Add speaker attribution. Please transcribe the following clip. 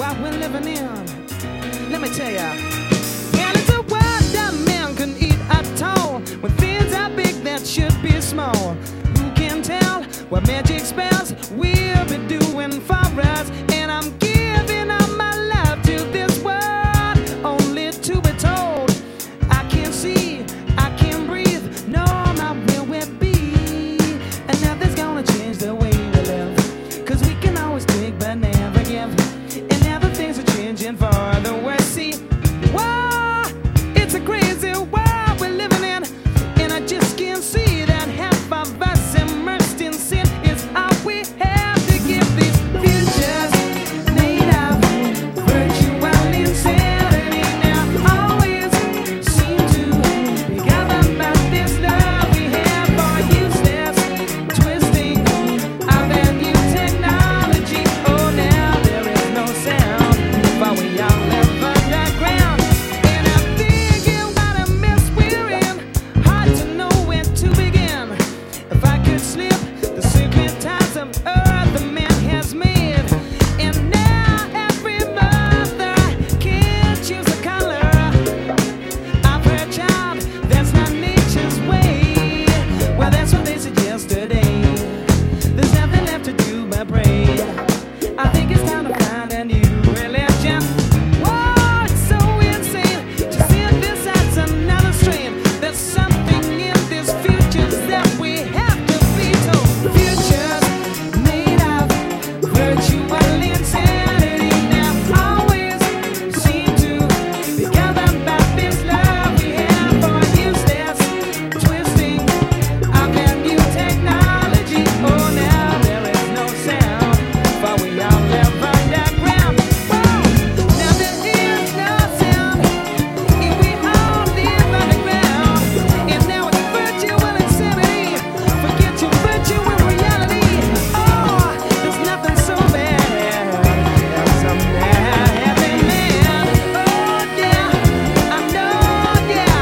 Speaker 1: what we're living in. Let me tell ya. And it's a world that man can eat at all. When things are big that should be small. Who can tell what magic spells we'll be doing for us? And I'm giving all my love to this world, only to be told I can't see, I can't breathe, no, not where we'll be. And nothing's gonna change the way we live, 'cause we can always take but never give. And now the things are changing for the worse. See, whoa, it's a crazy world we're living in, and I just can't see that half of us immersed in sin is all we have to give. These futures made of virtual insanity now always seem to be governed by this love we have for useless twisting of that new technology. Oh, now there is no sound, but we all live underground. And I'm thinking what a mess we're in, hard to know where to begin. If I could slip the secret ties of earth the man has made, and now every mother can choose the color of her child. That's not nature's way. Well, that's what they said yesterday. There's nothing left to do but pray. I think it's time to find a new religion. Whoa, it's so insane to see this as another strain. There's something in this future that we have to be told. Futures made of virtual insanity now always seem to be governed by this love we have for useless twisting of that new technology. Oh, now there is no sound, for we all live underground. Whoa, now there is no sound if we all live underground. And now it's virtual insanity. Forget your virtual reality. Oh, there's nothing so bad as some bad happy man. Oh, yeah, I know, yeah.